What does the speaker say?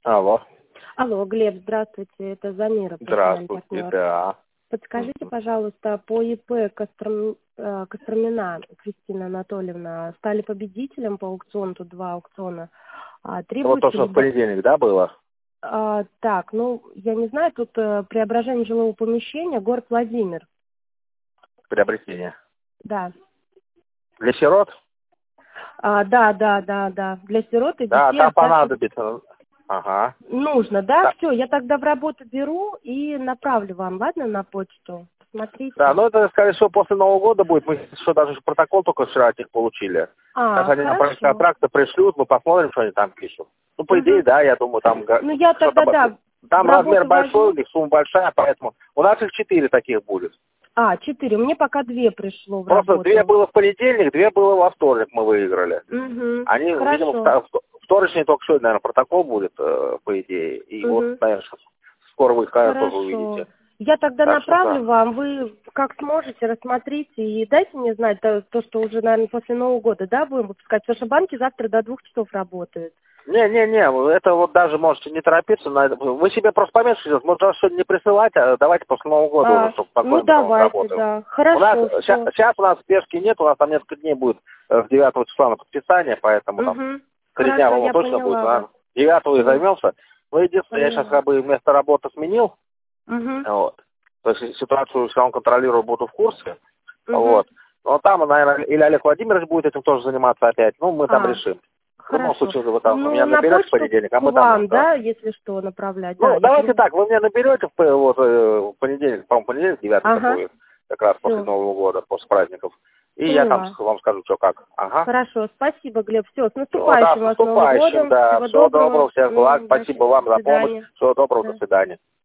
Алло. Алло, Глеб, здравствуйте, это Замира, профессиональный Здравствуйте, партнер. да. Подскажите, пожалуйста, по ИП Костромина Кристина Анатольевна стали победителем по аукциону, тут 2 аукциона. Вот то, Требуется что в ли... понедельник, да, было? Так, ну, я не знаю, тут преображение жилого помещения, город Владимир. Приобретение. Да. Для сирот? Да. Для сирот и Да, детей там оставшихся... понадобится. Ага. Нужно, да? Да, Все, я тогда в работу беру и направлю вам, ладно, на почту? да, Посмотрите. ну это, скорее всего, после Нового года будет. Мы что, даже протокол только вчера от них получили. Сейчас они нам проект Хорошо. контракта пришлют, мы посмотрим, что они там пишут. Ну, по идее, Мгм. да, я думаю, там Ну, я что-то... тогда, да, в Там размер работу большой, у возьму. них сумма большая, поэтому... У нас их 4 таких будет. 4. Мне пока 2 пришло в Просто 2 работу. было в понедельник, 2 было во вторник мы выиграли. Угу. Они, видимо, Хорошо. второчный только сегодня, наверное, протокол будет, по идее. И вот, Угу. наверное, скоро вы их тоже Хорошо. увидите. Я тогда Так что направлю да. вам, вы как сможете, рассмотрите и дайте мне знать то, что уже, наверное, после Нового года, да, будем выпускать, потому что банки завтра до 2 часов работают. Не, это вот даже можете не торопиться. Вы себе просто пометьте, может, вас сегодня не присылать, а давайте после Нового года уже, чтобы Ну, спокойно потом давайте, работаем. да. У нас Хорошо, все. сейчас у нас спешки нет, у нас там несколько дней будет с 9 числа на подписание, поэтому там Угу. 3 дня, Хорошо, по-моему, я точно будет, поняла вас. наверное. 9 и займемся. Но единственное, я сейчас Поняла. как бы место работы сменил. Угу. Вот. То есть ситуацию все равно контролирую, буду в курсе. Угу. Вот. Но там, наверное, или Олег Владимирович будет этим тоже заниматься опять. Ну, мы там решим. В любом Хорошо. случае, вы там Ну, меня на наберете в почту понедельник, а к мы там, вам, да. да, если что, направлять. Да, Ну, я давайте поняла. так, вы меня наберете в понедельник, по-моему, понедельник, 9 это Ага, будет, как раз после все, Нового года, после праздников. И я там поняла. вам скажу, что как. Ага. Хорошо, спасибо, Глеб. Все, с Все, да, наступающим с вас Новым наступающим, годом. да. Всего Всего доброго. доброго, всех благ. До Спасибо вам до за помощь. свидания. Всего доброго, до Да. свидания.